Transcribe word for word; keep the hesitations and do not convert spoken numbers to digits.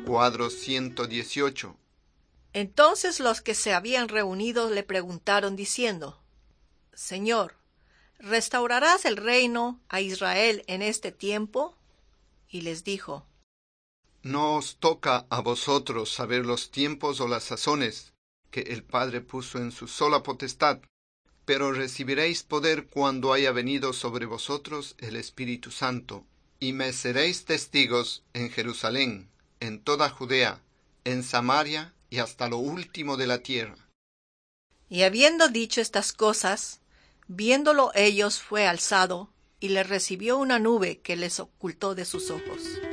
Cuadro ciento dieciocho. Entonces los que se habían reunido le preguntaron diciendo: Señor, ¿restaurarás el reino a Israel en este tiempo? Y les dijo: No os toca a vosotros saber los tiempos o las sazones que el Padre puso en su sola potestad, pero recibiréis poder cuando haya venido sobre vosotros el Espíritu Santo, y me seréis testigos en Jerusalén, en toda Judea, en Samaria y hasta lo último de la tierra. Y habiendo dicho estas cosas, viéndolo ellos fue alzado, y le recibió una nube que les ocultó de sus ojos.